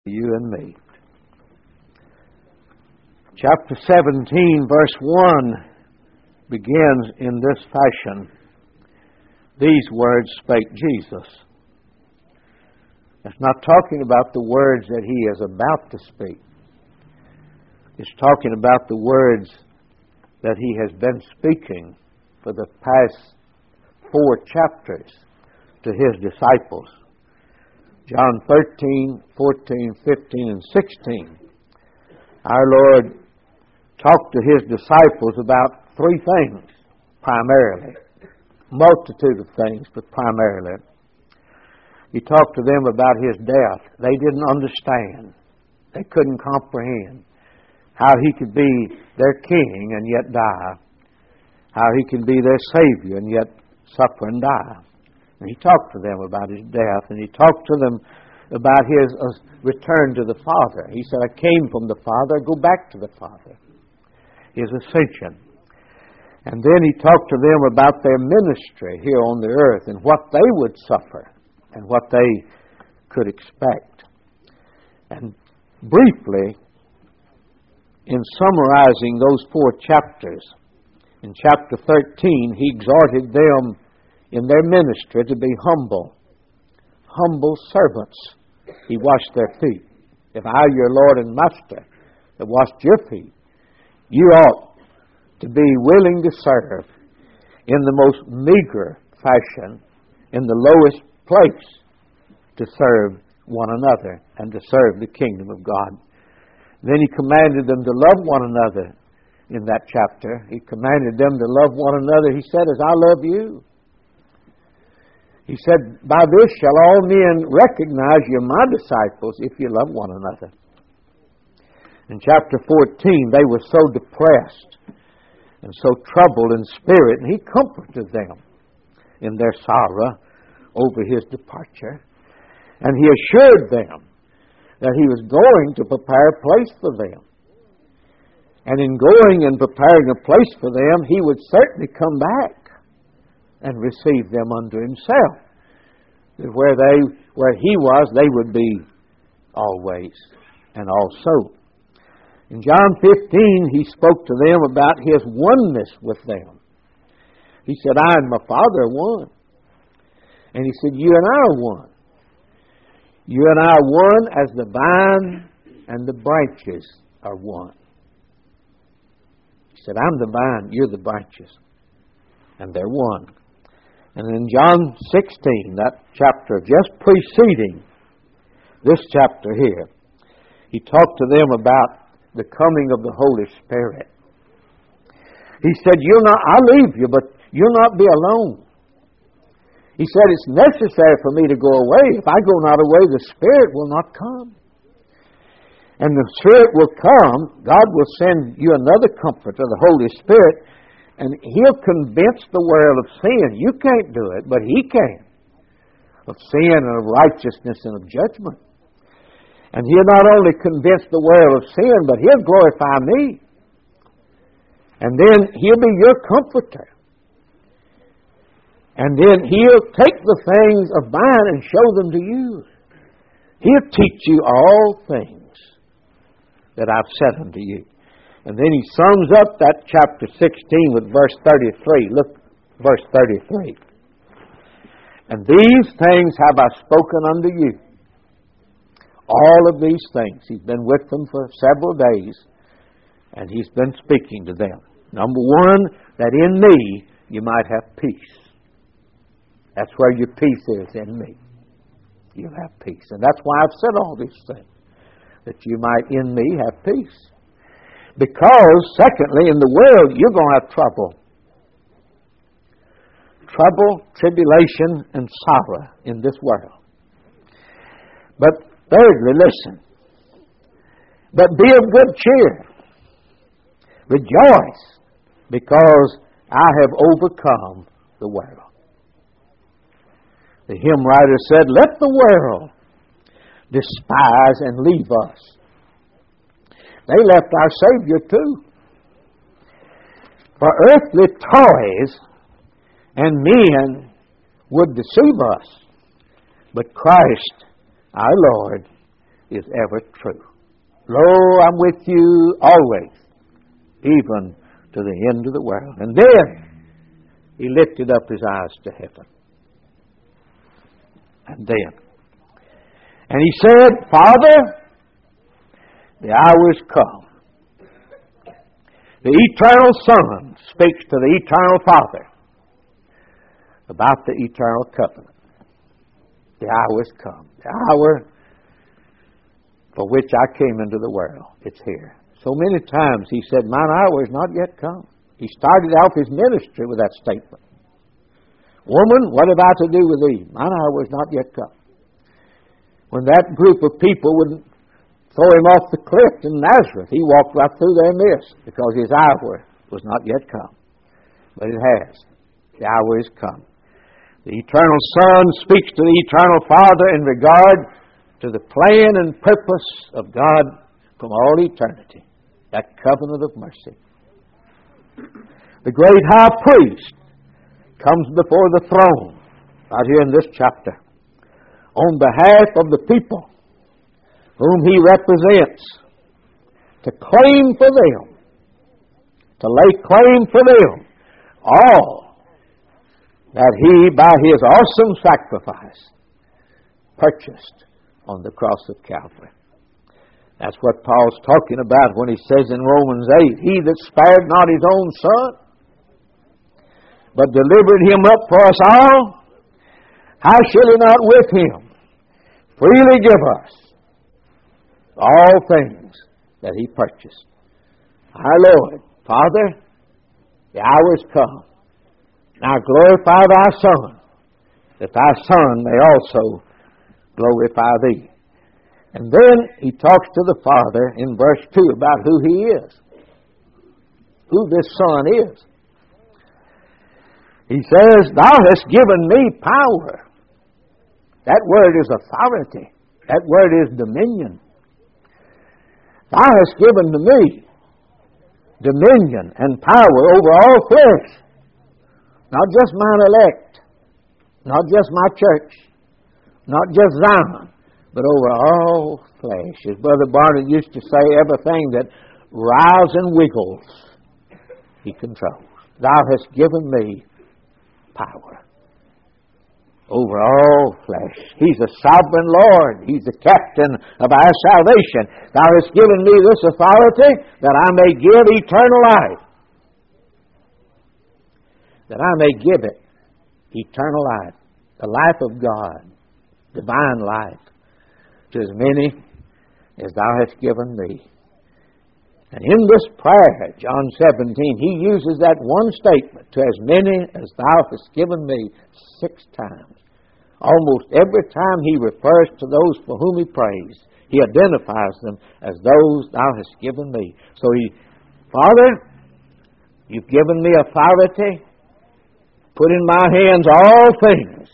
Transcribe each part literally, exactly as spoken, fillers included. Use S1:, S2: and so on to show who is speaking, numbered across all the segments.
S1: You and me. Chapter seventeen, verse one begins in this fashion. These words spake Jesus. It's not talking about the words that he is about to speak. It's talking about the words that he has been speaking for the past four chapters to his disciples. John thirteen, fourteen, fifteen, and sixteen. Our Lord talked to his disciples about three things, primarily. Multitude of things, but primarily. He talked to them about his death. They didn't understand. They couldn't comprehend how he could be their king and yet die. How he can be their Savior and yet suffer and die. And he talked to them about his death, and he talked to them about his uh, return to the Father. He said, I came from the Father, go back to the Father. His ascension. And then he talked to them about their ministry here on the earth and what they would suffer and what they could expect. And briefly, in summarizing those four chapters, in chapter thirteen, he exhorted them in their ministry to be humble. Humble servants. He washed their feet. If I, your Lord and Master, have washed your feet, you ought to be willing to serve in the most meager fashion, in the lowest place, to serve one another and to serve the kingdom of God. Then he commanded them to love one another in that chapter. He commanded them to love one another. He said, as I love you. He said, by this shall all men recognize you're my disciples if you love one another. In chapter fourteen, they were so depressed and so troubled in spirit, and he comforted them in their sorrow over his departure. And he assured them that he was going to prepare a place for them. And in going and preparing a place for them, he would certainly come back and receive them unto himself. That where they, where he was, they would be always and also. In John fifteen, he spoke to them about his oneness with them. He said, I and my Father are one. And he said, you and I are one. You and I are one as the vine and the branches are one. He said, I'm the vine, you're the branches. And they're one. And in John sixteen, that chapter just preceding this chapter here, he talked to them about the coming of the Holy Spirit. He said, you'll not, I leave you, but you'll not be alone. He said, it's necessary for me to go away. If I go not away, the Spirit will not come. And the Spirit will come, God will send you another comforter, the Holy Spirit, and He'll convince the world of sin. You can't do it, but He can. Of sin and of righteousness and of judgment. And He'll not only convince the world of sin, but He'll glorify me. And then He'll be your comforter. And then He'll take the things of mine and show them to you. He'll teach you all things that I've said unto you. And then He sums up that chapter sixteen with verse thirty-three. Look, verse thirty-three. And these things have I spoken unto you. All of these things. He's been with them for several days, and He's been speaking to them. Number one, that in me you might have peace. That's where your peace is, in me. You'll have peace. And that's why I've said all these things. That you might in me have peace. Because, secondly, in the world you're going to have trouble. Trouble, tribulation, and sorrow in this world. But thirdly, listen. But be of good cheer. Rejoice, because I have overcome the world. The hymn writer said, let the world despise and leave us. They left our Savior too. For earthly toys and men would deceive us, but Christ, our Lord, is ever true. Lo, I'm with you always, even to the end of the world. And then he lifted up his eyes to heaven. And then, and he said, Father, the hour is come. The eternal Son speaks to the eternal Father about the eternal covenant. The hour has come. The hour for which I came into the world. It's here. So many times he said, mine hour is not yet come. He started off his ministry with that statement. Woman, what have I to do with thee? Mine hour is not yet come. When that group of people would throw him off the cliff in Nazareth, he walked right through their midst because his hour was not yet come. But it has. The hour is come. The eternal Son speaks to the eternal Father in regard to the plan and purpose of God from all eternity. That covenant of mercy. The great high priest comes before the throne, right here in this chapter, on behalf of the people whom he represents, to claim for them, to lay claim for them, all that he, by his awesome sacrifice, purchased on the cross of Calvary. That's what Paul's talking about when he says in Romans eight, he that spared not his own Son, but delivered him up for us all, how shall he not with him freely give us all things that he purchased? Our Lord, Father, the hour is come. Now glorify thy Son, that thy Son may also glorify thee. And then he talks to the Father in verse two about who he is, who this Son is. He says, thou hast given me power. That word is authority. That word is dominion. Thou hast given to me dominion and power over all flesh. Not just mine elect, not just my church, not just Zion, but over all flesh. As Brother Barnett used to say, everything that riles and wiggles, he controls. Thou hast given me power over all flesh. He's a sovereign Lord. He's the captain of our salvation. Thou hast given me this authority that I may give eternal life. That I may give it eternal life. The life of God. Divine life. To as many as thou hast given me. And in this prayer, John seventeen, he uses that one statement, to as many as thou hast given me, six times. Almost every time he refers to those for whom he prays, he identifies them as those thou hast given me. So he, Father, you've given me authority, put in my hands all things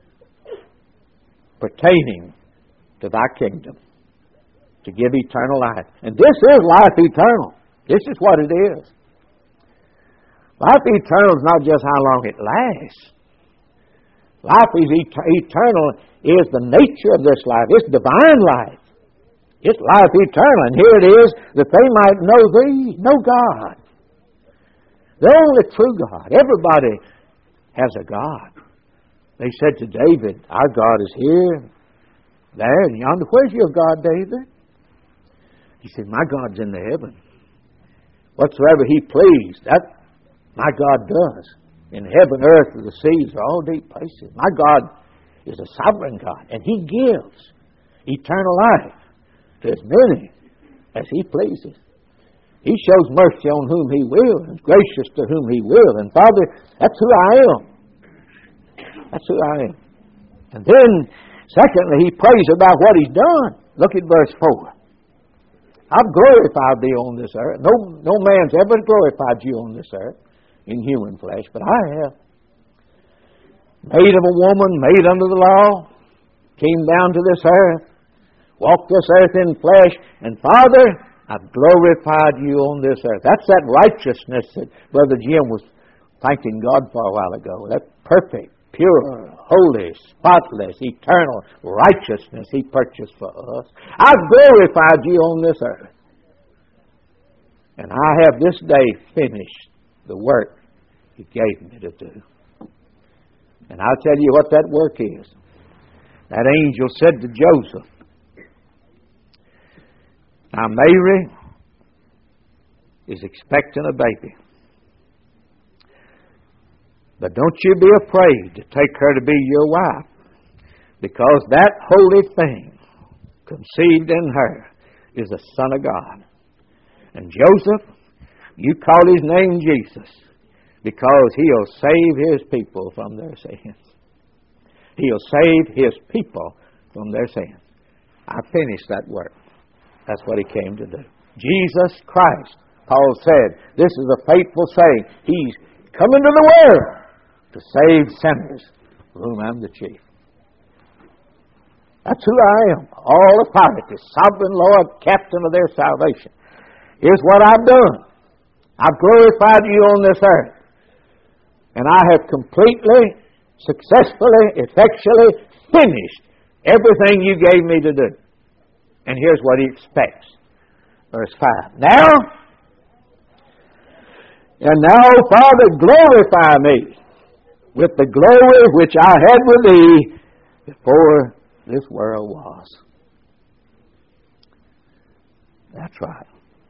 S1: pertaining to thy kingdom, to give eternal life. And this is life eternal. This is what it is. Life eternal is not just how long it lasts. Life is et- eternal is the nature of this life. It's divine life. It's life eternal. And here it is, that they might know thee, know God. The only true God. Everybody has a God. They said to David, our God is here, there, and yonder. Where's your God, David? He said, my God's in the heaven. Whatsoever he pleased, that my God does. In heaven, earth, and the seas are all deep places. My God is a sovereign God, and he gives eternal life to as many as he pleases. He shows mercy on whom he will, and is gracious to whom he will. And Father, that's who I am. That's who I am. And then, secondly, he prays about what he's done. Look at verse four. I've glorified thee on this earth. No, no man's ever glorified you on this earth in human flesh, but I have. Made of a woman, made under the law, came down to this earth, walked this earth in flesh, and Father, I've glorified you on this earth. That's that righteousness that Brother Jim was thanking God for a while ago. That perfect pure, holy, spotless, eternal righteousness He purchased for us. I've glorified You on this earth. And I have this day finished the work You gave me to do. And I'll tell you what that work is. That angel said to Joseph, now Mary is expecting a baby. But don't you be afraid to take her to be your wife, because that holy thing conceived in her is the Son of God. And Joseph, you call His name Jesus, because He'll save His people from their sins. He'll save His people from their sins. I finished that work. That's what He came to do. Jesus Christ, Paul said, this is a faithful saying. He's come into the world to save sinners, of whom I'm the chief. That's who I am. All authority, sovereign Lord, captain of their salvation. Here's what I've done. I've glorified You on this earth. And I have completely, successfully, effectually finished everything You gave me to do. And here's what He expects. Verse five. Now, and now, Father, glorify Me with the glory which I had with Thee before this world was. That's right.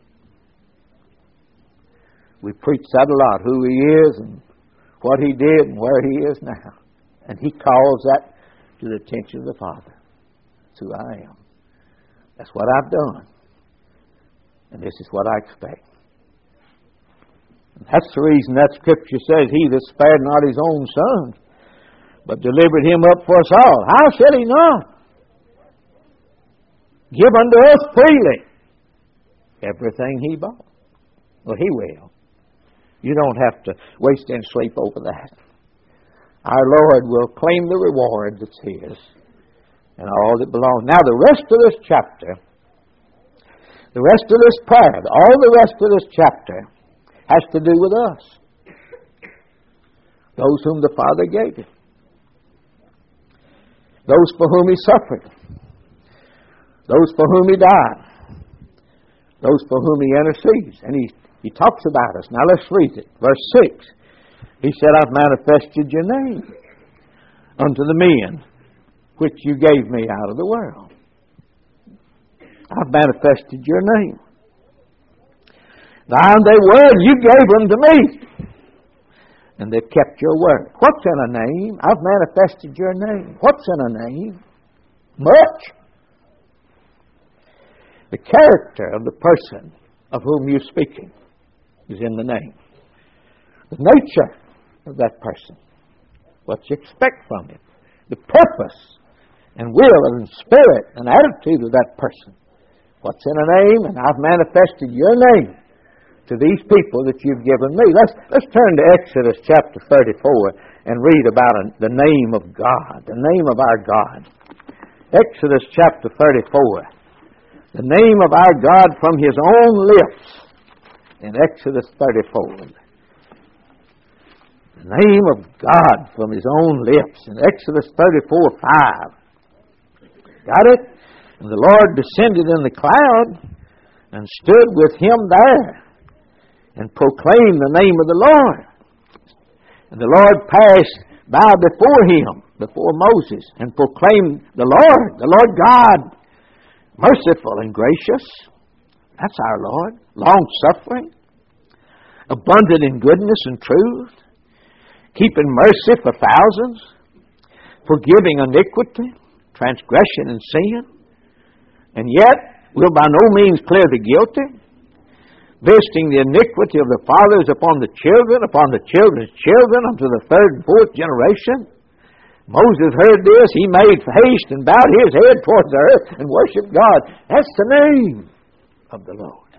S1: We preach that a lot, who He is and what He did and where He is now. And He calls that to the attention of the Father. That's who I am. That's what I've done. And this is what I expect. And that's the reason that Scripture says, He that spared not His own Son, but delivered Him up for us all, how shall He not give unto us freely everything He bought? Well, He will. You don't have to waste any sleep over that. Our Lord will claim the reward that's His and all that belongs. Now, the rest of this chapter, the rest of this prayer, all the rest of this chapter has to do with us. Those whom the Father gave Him. Those for whom He suffered. Those for whom He died. Those for whom He intercedes. And He, he talks about us. Now let's read it. Verse six. He said, I've manifested Your name unto the men which You gave Me out of the world. I've manifested Your name. Thine they were, You gave them to Me. And they've kept Your word. What's in a name? I've manifested Your name. What's in a name? Much. The character of the person of whom you're speaking is in the name. The nature of that person. What you expect from him. The purpose and will and spirit and attitude of that person. What's in a name? And I've manifested Your name to these people that You've given Me. Let's, let's turn to Exodus chapter thirty-four and read about a, the name of God, the name of our God. Exodus chapter thirty-four. The name of our God from His own lips in Exodus thirty-four. The name of God from His own lips in Exodus thirty-four five. Got it? And the Lord descended in the cloud and stood with Him there and proclaimed the name of the Lord. And the Lord passed by before Him, before Moses, and proclaimed the Lord, the Lord God, merciful and gracious. That's our Lord. Long-suffering. Abundant in goodness and truth. Keeping mercy for thousands. Forgiving iniquity, transgression, and sin. And yet will by no means clear the guilty. Visiting the iniquity of the fathers upon the children, upon the children's children, unto the third and fourth generation. Moses heard this. He made haste and bowed his head towards the earth and worshiped God. That's the name of the Lord.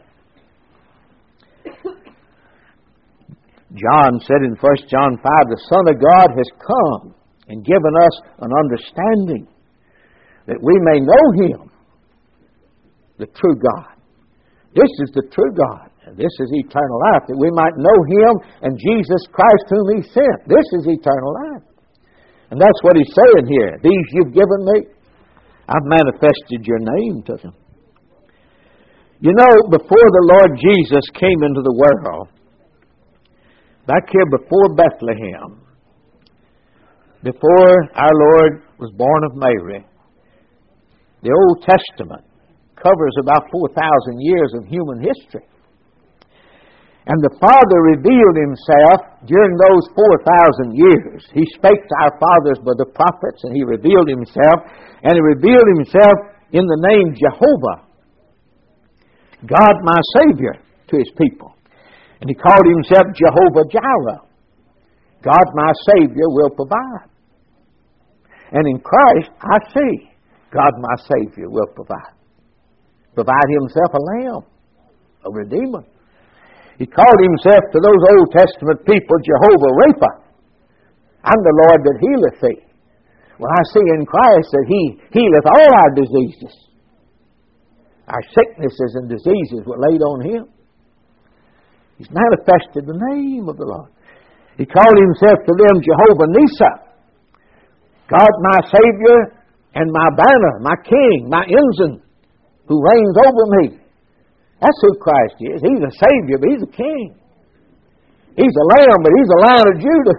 S1: John said in First John five, the Son of God has come and given us an understanding that we may know Him, the true God. This is the true God. And this is eternal life, that we might know Him and Jesus Christ whom He sent. This is eternal life. And that's what he's saying here. These you've given me, I've manifested your name to them. You know, before the Lord Jesus came into the world, back here before Bethlehem, before our Lord was born of Mary, the Old Testament covers about four thousand years of human history. And the Father revealed Himself during those four thousand years. He spake to our fathers by the prophets, and He revealed Himself. And He revealed Himself in the name Jehovah, God my Savior, to His people. And He called Himself Jehovah Jireh, God my Savior will provide. And in Christ, I see God my Savior will provide. Provide Himself a lamb, a redeemer. He called Himself to those Old Testament people Jehovah Rapha. I'm the Lord that healeth thee. Well, I see in Christ that He healeth all our diseases. Our sicknesses and diseases were laid on Him. He's manifested the name of the Lord. He called Himself to them Jehovah Nissi, God my Savior and my banner, my King, my ensign, who reigns over me. That's who Christ is. He's a Savior, but He's a King. He's a Lamb, but He's a Lion of Judah.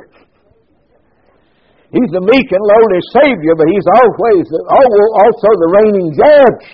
S1: He's the meek and lowly Savior, but He's always also the reigning Judge.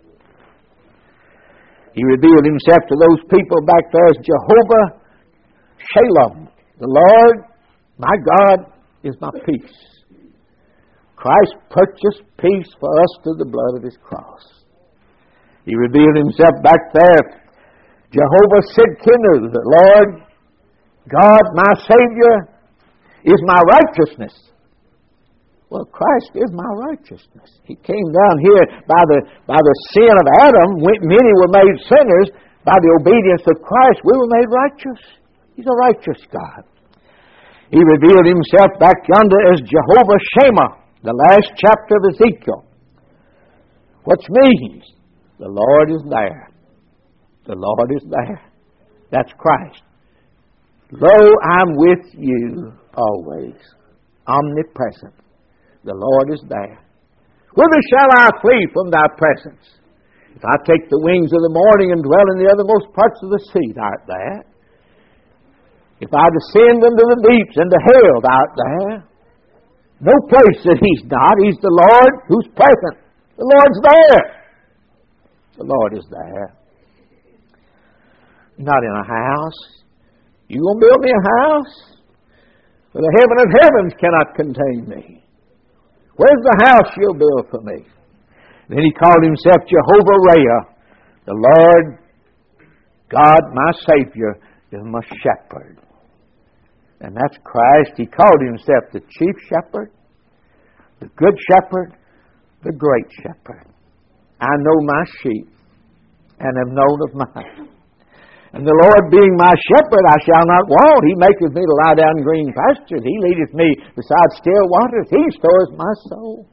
S1: He revealed Himself to those people back there as Jehovah Shalom. The Lord, my God, is my peace. Christ purchased peace for us through the blood of His cross. He revealed Himself back there, Jehovah Sidkenu, the Lord, God, my Savior, is my righteousness. Well, Christ is my righteousness. He came down here by the by the sin of Adam. Many were made sinners. By the obedience of Christ, we were made righteous. He's a righteous God. He revealed Himself back yonder as Jehovah Shammah, the last chapter of Ezekiel, which means the Lord is there. The Lord is there. That's Christ. Lo, I'm with you always, omnipresent. The Lord is there. Whither shall I flee from Thy presence? If I take the wings of the morning and dwell in the othermost parts of the sea, Thou art there. If I descend into the deeps, into hell, Thou art there. No place that He's not. He's the Lord who's present. The Lord's there. The Lord is there. You're not in a house. You going to build me a house? For the heaven of heavens cannot contain me. Where's the house you'll build for me? Then He called Himself Jehovah Raya, the Lord, God, my Savior, is my shepherd. And that's Christ. He called Himself the chief shepherd, the good shepherd, the great shepherd. I know my sheep, and am known of mine. And the Lord being my shepherd, I shall not want. He maketh me to lie down in green pastures. He leadeth me beside still waters. He restores my soul.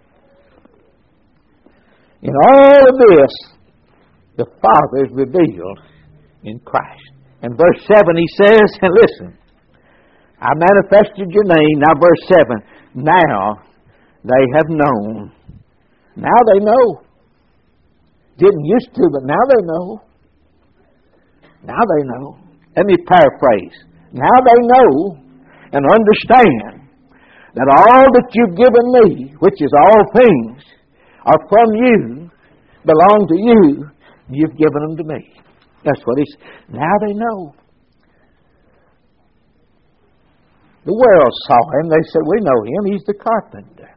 S1: In all of this, the Father is revealed in Christ. And verse seven, He says, and listen, I manifested your name. Now verse seven, now they have known. Now they know. Didn't used to, but now they know. Now they know. Let me paraphrase. Now they know and understand that all that you've given me, which is all things, are from you, belong to you, and you've given them to me. That's what He's. Now they know. The world saw Him. They said, we know Him. He's the carpenter.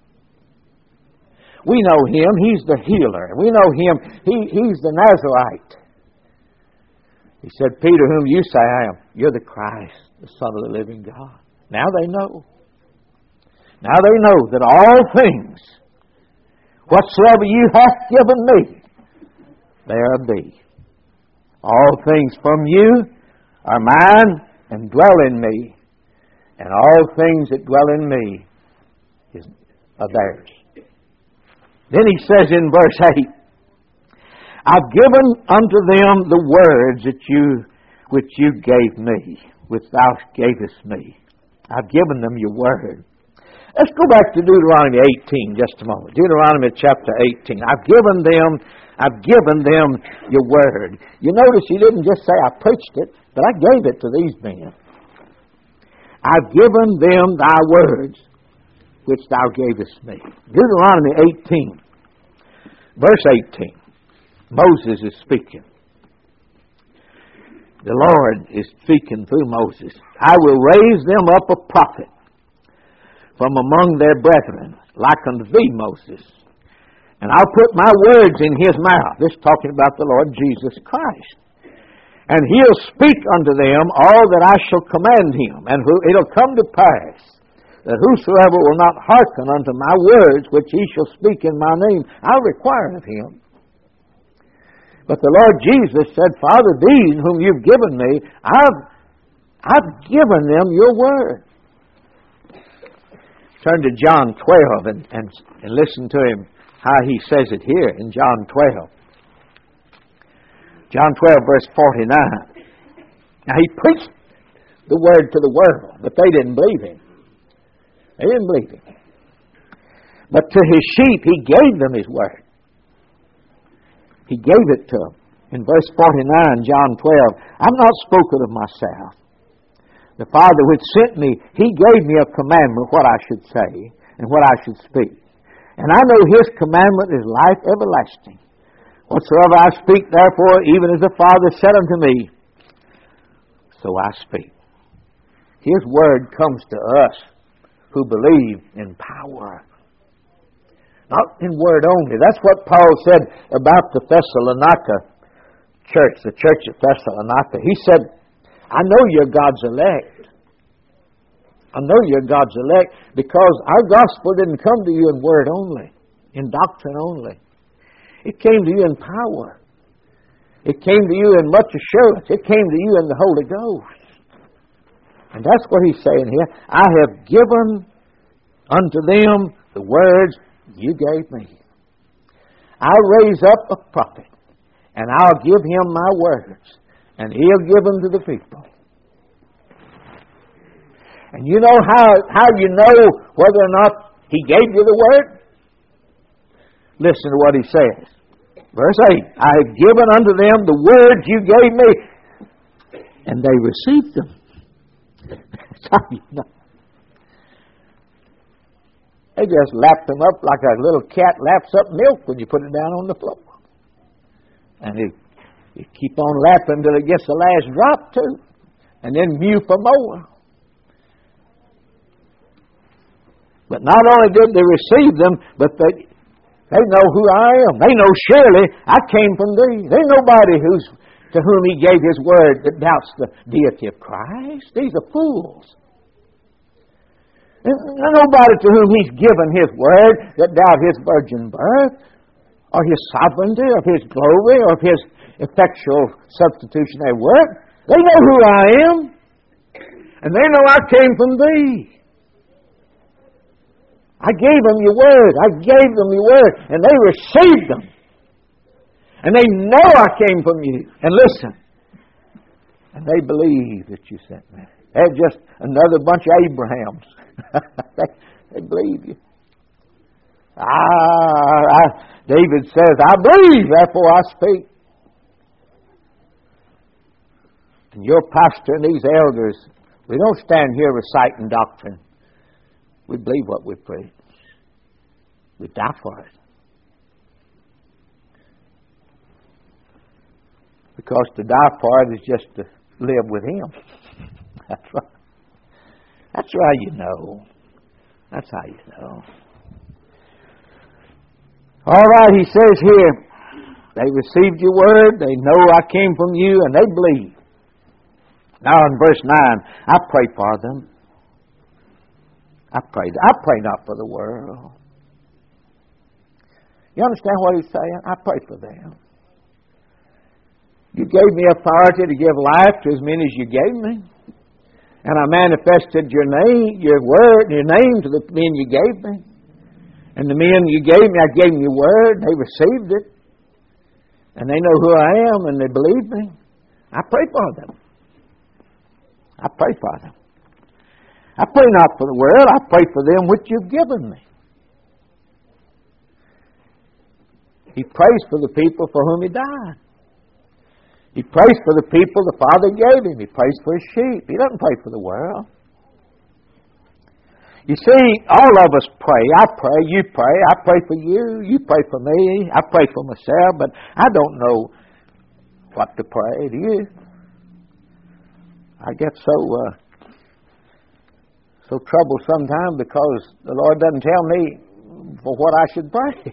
S1: We know Him. He's the healer. We know Him. He, he's the Nazarite. He said, Peter, whom you say I am, you're the Christ, the Son of the living God. Now they know. Now they know that all things, whatsoever you hath given me, they are of thee. All things from you are mine and dwell in me, and all things that dwell in me is of theirs. Then He says in verse eight, I've given unto them the words that you, which you gave me, which thou gavest me. I've given them your word. Let's go back to Deuteronomy eighteen just a moment. Deuteronomy chapter eighteen. I've given them, I've given them your word. You notice he didn't just say I preached it, but I gave it to these men. I've given them thy words, which thou gavest me. Deuteronomy eighteen, verse eighteen. Moses is speaking. The Lord is speaking through Moses. I will raise them up a prophet from among their brethren, like unto thee, Moses. And I'll put my words in his mouth. This is talking about the Lord Jesus Christ. And he'll speak unto them all that I shall command him. And it'll come to pass that whosoever will not hearken unto my words, which he shall speak in my name, I'll require of him. But the Lord Jesus said, Father, these whom you've given me, I've, I've given them your word. Turn to John twelve and, and, and listen to him how he says it here in John twelve. John twelve, verse forty-nine. Now he preached the word to the world, but they didn't believe him. They didn't believe him. But to his sheep he gave them his word. He gave it to them. In verse forty-nine, John twelve, I've not spoken of myself. The Father which sent me, he gave me a commandment what I should say and what I should speak. And I know his commandment is life everlasting. Whatsoever I speak, therefore, even as the Father said unto me, so I speak. His word comes to us who believe in power. Not in word only. That's what Paul said about the Thessalonica church, the church at Thessalonica. He said, I know you're God's elect. I know you're God's elect because our gospel didn't come to you in word only, in doctrine only. It came to you in power. It came to you in much assurance. It came to you in the Holy Ghost. And that's what he's saying here. I have given unto them the words you gave me. I'll raise up a prophet, and I'll give him my words, and he'll give them to the people. And you know how, how you know whether or not he gave you the word? Listen to what he says. Verse eight, I have given unto them the words you gave me, and they received them. That's how you know. They just lapped them up like a little cat laps up milk when you put it down on the floor. And it, you keep on lapping until it gets the last drop too, and then mew for more. But not only did they receive them, but they they know who I am. They know surely I came from thee. There's nobody who's to whom he gave his word that doubts the deity of Christ. These are fools. There's nobody to whom he's given his word that doubt his virgin birth, or his sovereignty, or his glory, or his effectual substitutionary work. They know who I am, and they know I came from thee. I gave them your word. I gave them your word, and they received them. And they know I came from you. And listen, and they believe that you sent me. They're just another bunch of Abrahams. they, they believe you. Ah, I, David says, I believe, therefore I speak. And your pastor and these elders, we don't stand here reciting doctrine. We believe what we preach. We die for it. Because to die for it is just to live with him. That's right. That's how you know. That's how you know. All right, he says here, they received your word, they know I came from you, and they believe. Now in verse nine, I pray for them. I pray. I pray not for the world. You understand what he's saying? I pray for them. You gave me authority to give life to as many as you gave me. And I manifested your name, your word, your name to the men you gave me. And the men you gave me, I gave them your word. They received it. And they know who I am and they believe me. I pray for them. I pray for them. I pray not for the world, I pray for them which you've given me. He prays for the people for whom He died. He prays for the people the Father gave Him. He prays for His sheep. He doesn't pray for the world. You see, all of us pray. I pray, you pray, I pray for you, you pray for me, I pray for myself, but I don't know what to pray, do you? I get so uh, so troubled sometimes because the Lord doesn't tell me for what I should pray.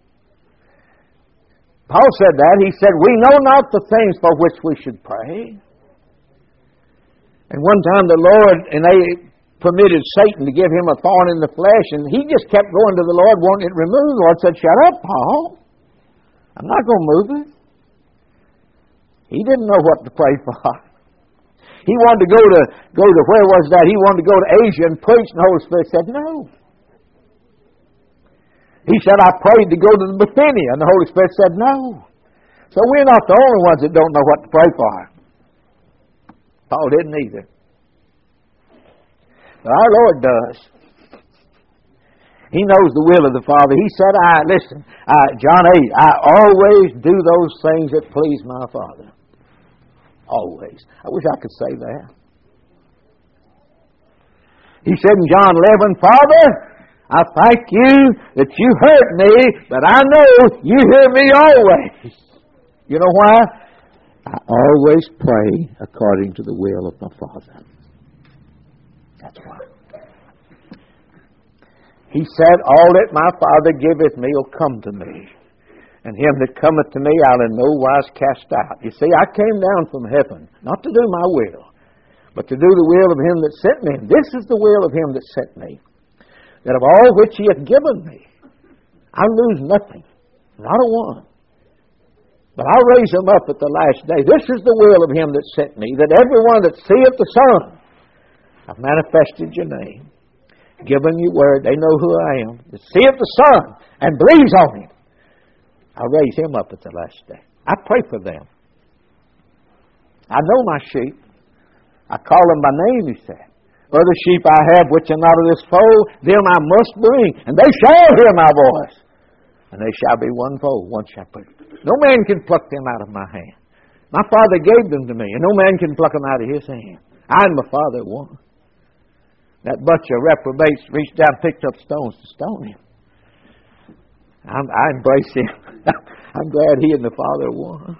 S1: Paul said that. He said, we know not the things for which we should pray. And one time the Lord, and they permitted Satan to give him a thorn in the flesh, and he just kept going to the Lord, wanting it removed. The Lord said, shut up, Paul. I'm not going to move it. He didn't know what to pray for. He wanted to go to, go to where was that? He wanted to go to Asia and preach, and the Holy Spirit said, no. He said, I prayed to go to the Bithynia, and the Holy Spirit said, no. So we're not the only ones that don't know what to pray for. Paul didn't either. But our Lord does. He knows the will of the Father. He said, I, listen, I, John eight, I always do those things that please my Father. Always. I wish I could say that. He said in John eleven, Father, I thank you that you heard me, but I know you hear me always. You know why? I always pray according to the will of my Father. That's why. He said, all that my Father giveth me will come to me, and him that cometh to me I'll in no wise cast out. You see, I came down from heaven, not to do my will, but to do the will of him that sent me. And this is the will of him that sent me, that of all which he hath given me, I lose nothing, not a one. But I'll raise him up at the last day. This is the will of him that sent me, that everyone that seeth the Son, I've manifested your name, given you word, they know who I am, that seeth the Son and believes on him, I'll raise him up at the last day. I pray for them. I know my sheep. I call them by name, he said. Other sheep I have which are not of this fold, them I must bring, and they shall hear my voice. And they shall be one fold, one shepherd. No man can pluck them out of my hand. My Father gave them to me, and no man can pluck them out of his hand. I and my Father are one. That bunch of reprobates reached out and picked up stones to stone him. I'm, I embrace him. I'm glad he and the Father are one.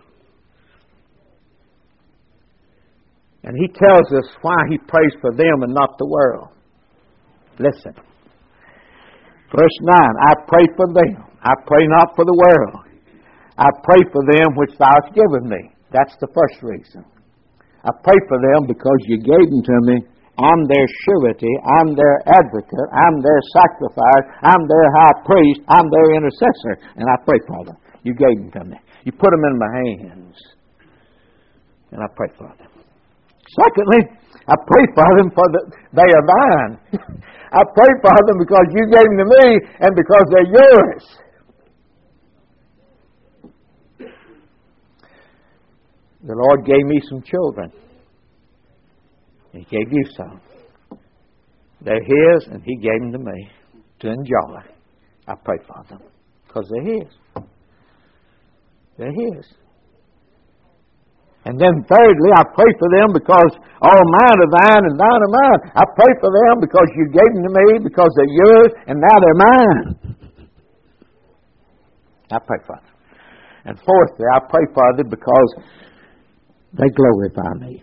S1: And he tells us why he prays for them and not the world. Listen. Verse nine, I pray for them. I pray not for the world. I pray for them which thou hast given me. That's the first reason. I pray for them because you gave them to me. I'm their surety. I'm their advocate. I'm their sacrifice. I'm their high priest. I'm their intercessor. And I pray for them. You gave them to me. You put them in my hands. And I pray for them. Secondly, I pray for them for the, they are mine. I pray for them because you gave them to me and because they're yours. The Lord gave me some children. He gave you some. They're His and He gave them to me to enjoy. I pray for them because they're His. They're His. And then thirdly, I pray for them because all mine are thine and thine are mine. I pray for them because you gave them to me, because they're yours, and now they're mine. I pray for them. And fourthly, I pray for them because they glorify me.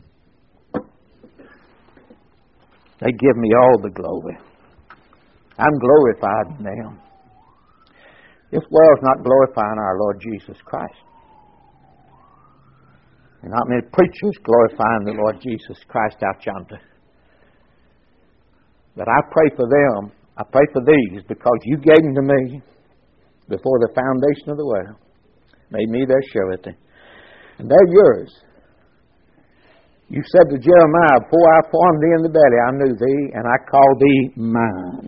S1: They give me all the glory. I'm glorified in them. This world's not glorifying our Lord Jesus Christ. There are not many preachers glorifying the Lord Jesus Christ out yonder. But I pray for them. I pray for these because you gave them to me before the foundation of the world. Made me their surety. And they're yours. You said to Jeremiah, before I formed thee in the belly, I knew thee, and I called thee mine.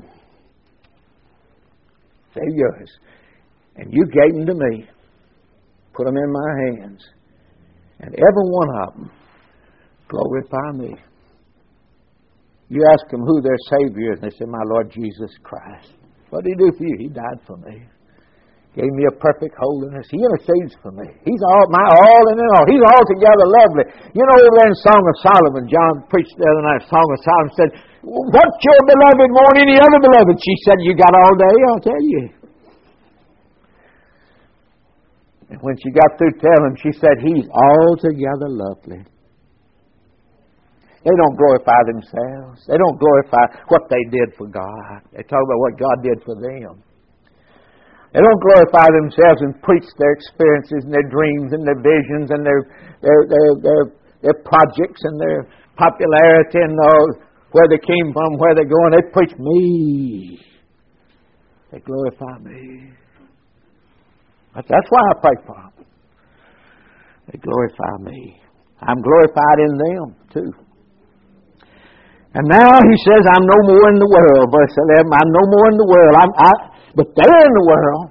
S1: They're yours. And you gave them to me. Put them in my hands. And every one of them glorify me. You ask them who their Savior is, and they say, my Lord Jesus Christ. What did He do for you? He died for me. Gave me a perfect holiness. He intercedes for me. He's all my all and in all. He's altogether lovely. You know, over there in Song of Solomon, John preached the other night, Song of Solomon, said, what's your beloved more than any other beloved? She said, you got all day, I'll tell you. And when she got through telling him, she said, He's altogether lovely. They don't glorify themselves. They don't glorify what they did for God. They talk about what God did for them. They don't glorify themselves and preach their experiences and their dreams and their visions and their their their their, their projects and their popularity and those, where they came from, where they're going. They preach me. They glorify me. That's why I pray for them. They glorify me. I'm glorified in them too. And now he says, I'm no more in the world. Verse eleven, I'm no more in the world. I'm, I, but they're in the world.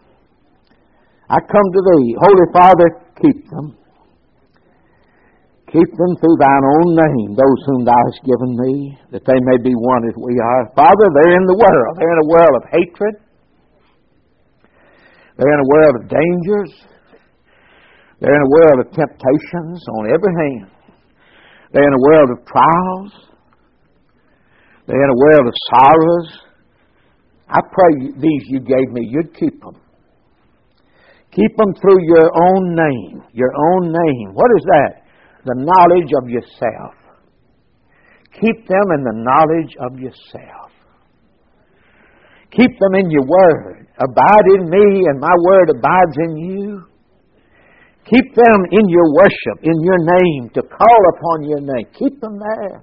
S1: I come to thee. Holy Father, keep them. Keep them through thine own name, those whom thou hast given me, that they may be one as we are. Father, they're in the world. They're in a world of hatred. They're in a world of dangers. They're in a world of temptations on every hand. They're in a world of trials. They're in a world of sorrows. I pray these you gave me, you'd keep them. Keep them through your own name. Your own name. What is that? The knowledge of yourself. Keep them in the knowledge of yourself. Keep them in your word. Abide in me and my word abides in you. Keep them in your worship, in your name, to call upon your name. Keep them there.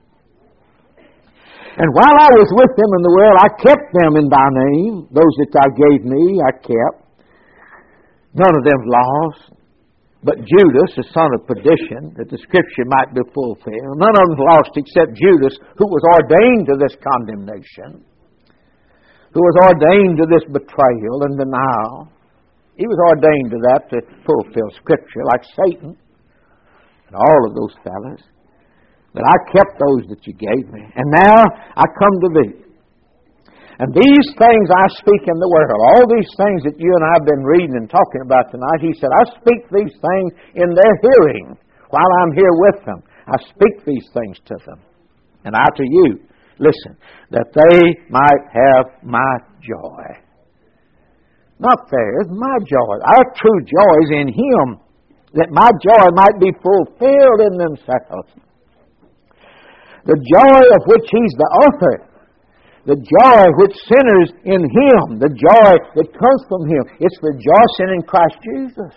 S1: And while I was with them in the world, I kept them in thy name. Those that thou gave me, I kept. None of them lost. But Judas, the son of perdition, that the Scripture might be fulfilled. None of them lost except Judas, who was ordained to this condemnation, who was ordained to this betrayal and denial. He was ordained to that to fulfill Scripture, like Satan and all of those fellows. But I kept those that you gave me. And now I come to thee. And these things I speak in the world, all these things that you and I have been reading and talking about tonight, he said, I speak these things in their hearing while I'm here with them. I speak these things to them. And I to you, listen, that they might have my joy. Not theirs, my joy. Our true joy is in Him, that my joy might be fulfilled in themselves. The joy of which He's the author. The joy which sinners in Him. The joy that comes from Him. It's rejoicing in Christ Jesus.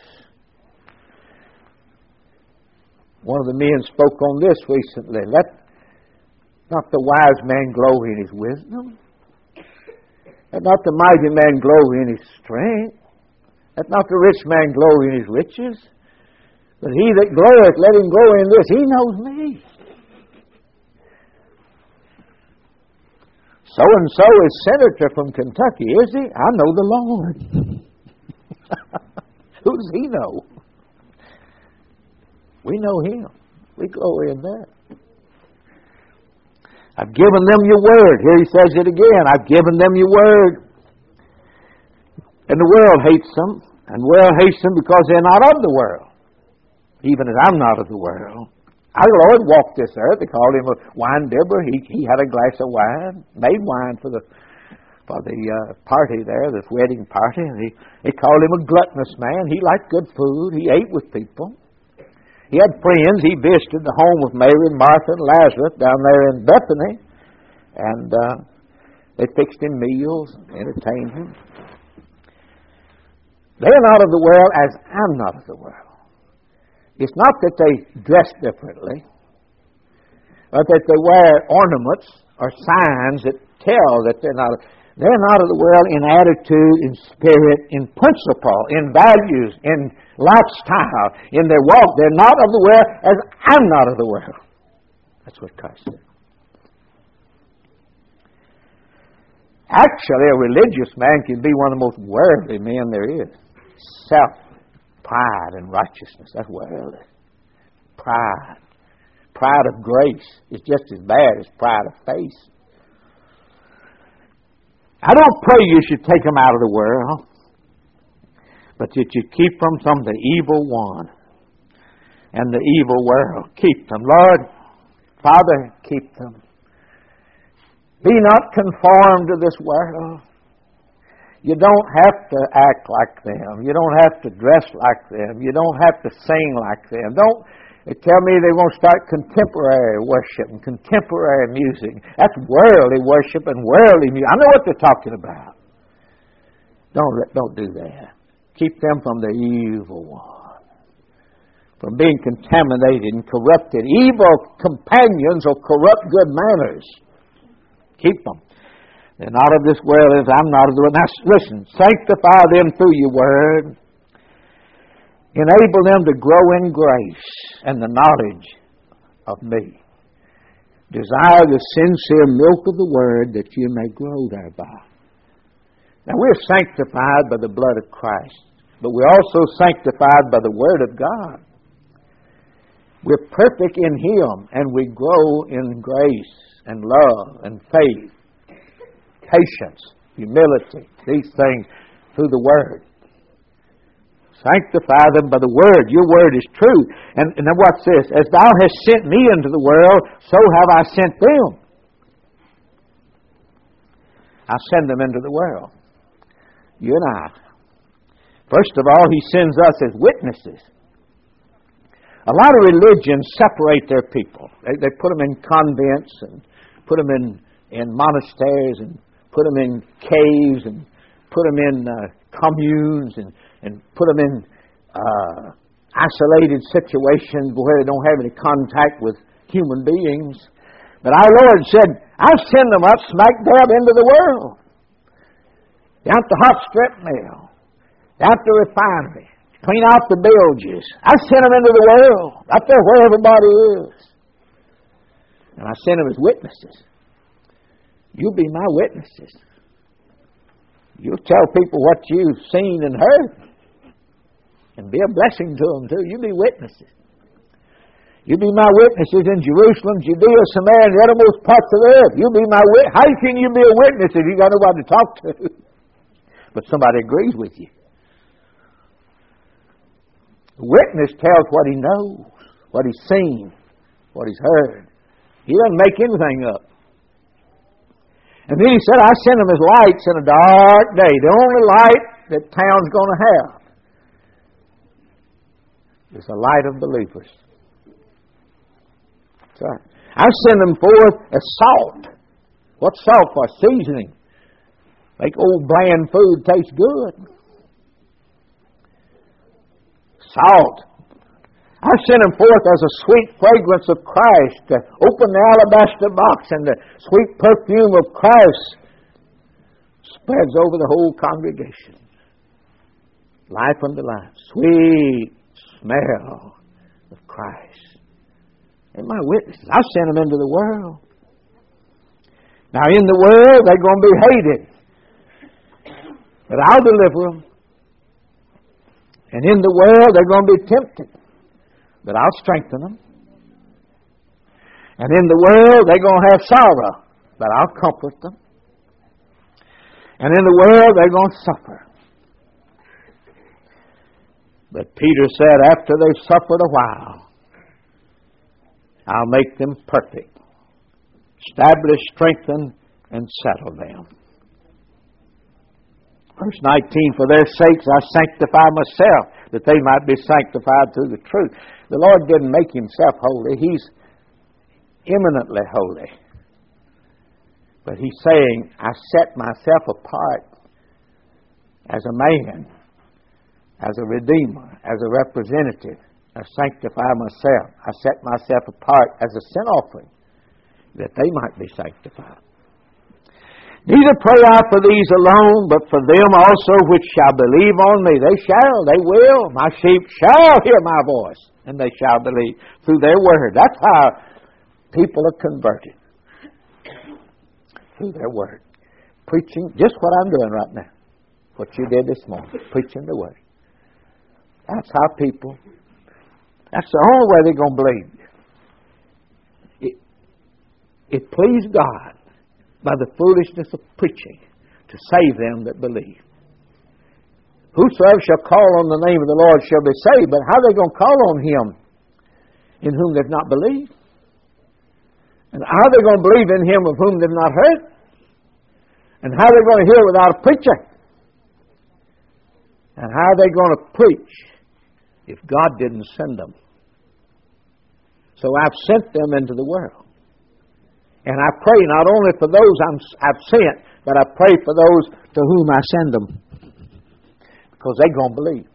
S1: One of the men spoke on this recently. Let not the wise man glory in his wisdom. Let not the mighty man glory in his strength. Let not the rich man glory in his riches. But he that glorieth, let him glory in this. He knows me. So-and-so is senator from Kentucky, is he? I know the Lord. Who does he know? We know Him. We glory in that. I've given them your word. Here he says it again. I've given them your word. And the world hates them. And the world hates them because they're not of the world. Even as I'm not of the world. Our Lord walked this earth. They called Him a wine bibber. He, he had a glass of wine. Made wine for the for the uh, party there, this wedding party. And he, they called Him a gluttonous man. He liked good food. He ate with people. He had friends. He visited the home of Mary, Martha, and Lazarus down there in Bethany. And uh, they fixed him meals, entertained him. They're not of the world as I'm not of the world. It's not that they dress differently, but that they wear ornaments or signs that tell that they're not. They're not of the world in attitude, in spirit, in principle, in values, in lifestyle, in their walk. They're not of the world as I'm not of the world. That's what Christ said. Actually, a religious man can be one of the most worldly men there is. Self, pride, and righteousness. That's worldly. Pride. pride of grace is just as bad as pride of faith. I don't pray you should take them out of the world, but that you keep them from the evil one and the evil world. Keep them. Lord, Father, keep them. Be not conformed to this world. You don't have to act like them. You don't have to dress like them. You don't have to sing like them. Don't they tell me they're going to start contemporary worship and contemporary music. That's worldly worship and worldly music. I know what they're talking about. Don't, don't do that. Keep them from the evil one, from being contaminated and corrupted. Evil companions will corrupt good manners. Keep them. They're not of this world as I'm not of the world. Now listen, sanctify them through your word. Enable them to grow in grace and the knowledge of me. Desire the sincere milk of the word that you may grow thereby. Now we're sanctified by the blood of Christ, but we're also sanctified by the word of God. We're perfect in Him, and we grow in grace and love and faith, patience, humility, these things through the Word. Sanctify them by the Word. Your Word is true. And, and then what's this? As thou hast sent me into the world, so have I sent them. I send them into the world. You and I. First of all, He sends us as witnesses. A lot of religions separate their people. They, they put them in convents and put them in, in monasteries and put them in caves and put them in uh, communes and, and put them in uh, isolated situations where they don't have any contact with human beings. But our Lord said, I send them up smack dab into the world. Down at the hot strip mill. Down at the refinery. Clean out the bilges. I send them into the world. Up there where everybody is. And I send them as witnesses. You'll be my witnesses. You'll tell people what you've seen and heard. And be a blessing to them too. You be witnesses. You be my witnesses in Jerusalem, Judea, Samaria, and the uttermost parts of the earth. You be my witness. How can you be a witness if you got nobody to talk to? But somebody agrees with you. The witness tells what he knows, what he's seen, what he's heard. He doesn't make anything up. And then he said, I send them as lights in a dark day. The only light that town's going to have is the light of believers. That's right. I send them forth as salt. What's salt for? Seasoning. Make old bland food taste good. Salt. I send them forth as a sweet fragrance of Christ to open the alabaster box, and the sweet perfume of Christ spreads over the whole congregation. Life unto life. Sweet smell of Christ. They're my witnesses. I send them into the world. Now in the world they're going to be hated. But I'll deliver them. And in the world they're going to be tempted. But I'll strengthen them. And in the world they're going to have sorrow. But I'll comfort them. And in the world they're going to suffer. But Peter said, after they've suffered a while, I'll make them perfect. Establish, strengthen, and settle them. Verse nineteen, for their sakes I sanctify myself, that they might be sanctified through the truth. The Lord didn't make Himself holy. He's eminently holy. But He's saying, I set myself apart as a man, as a redeemer, as a representative. I sanctify myself. I set myself apart as a sin offering, that they might be sanctified. Neither pray I for these alone, but for them also which shall believe on me. They shall, they will. My sheep shall hear my voice, and they shall believe through their word. That's how people are converted. Through their word. Preaching, just what I'm doing right now. What you did this morning. Preaching the word. That's how people, that's the only way they're going to believe. it pleased God by the foolishness of preaching to save them that believe. Whosoever shall call on the name of the Lord shall be saved. But how are they going to call on Him in whom they've not believed? And how are they going to believe in Him of whom they've not heard? And how are they going to hear without a preacher? And how are they going to preach if God didn't send them? So I've sent them into the world. And I pray not only for those I'm, I've sent, but I pray for those to whom I send them. Because they're going to believe.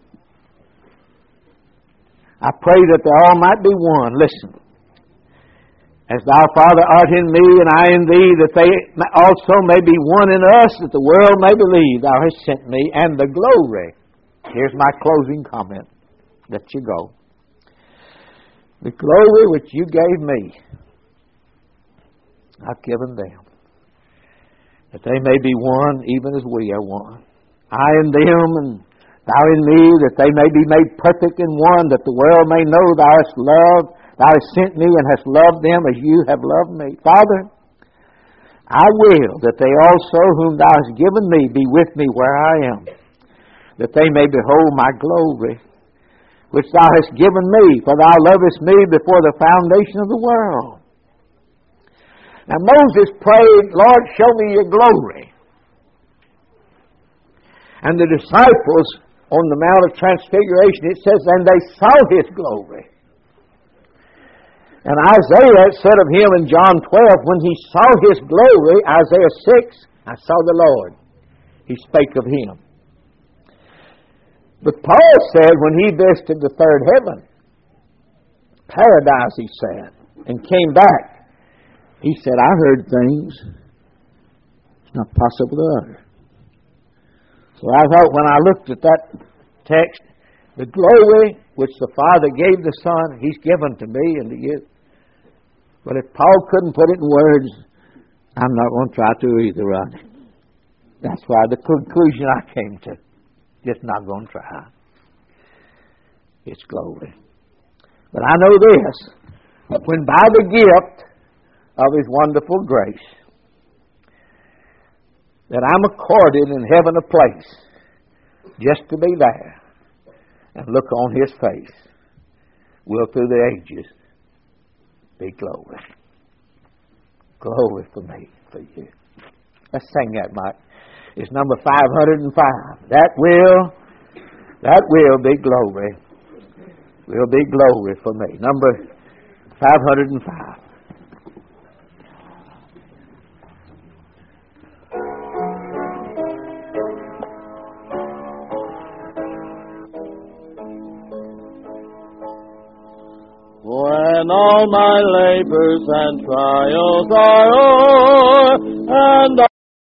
S1: I pray that they all might be one. Listen. As thou, Father, art in me, and I in thee, that they also may be one in us, that the world may believe thou hast sent me, and the glory. Here's my closing comment. Let you go. The glory which you gave me, I've given them, that they may be one, even as we are one. I in them, and thou in me, that they may be made perfect in one, that the world may know thou hast loved, thou hast sent me, and hast loved them as you have loved me. Father, I will that they also whom thou hast given me be with me where I am, that they may behold my glory, which thou hast given me, for thou lovest me before the foundation of the world. Now Moses prayed, Lord, show me your glory. And the disciples on the Mount of Transfiguration, it says, and they saw His glory. And Isaiah said of Him in John twelve, when he saw His glory, Isaiah six, I saw the Lord. He spake of Him. But Paul said when he visited the third heaven, paradise, he said, and came back, he said, I heard things it's not possible to utter. So I thought when I looked at that text, the glory which the Father gave the Son, He's given to me and to you. But if Paul couldn't put it in words, I'm not going to try to either, Rodney. That's why the conclusion I came to. Just not going to try. It's glory. But I know this, when by the gift of His wonderful grace, that I'm accorded in heaven a place just to be there and look on His face, will through the ages be glory. Glory for me, for you. Let's sing that, Mike. It's number five hundred five. That will, that will be glory. Will be glory for me. Number five hundred five.
S2: When all my labors and trials are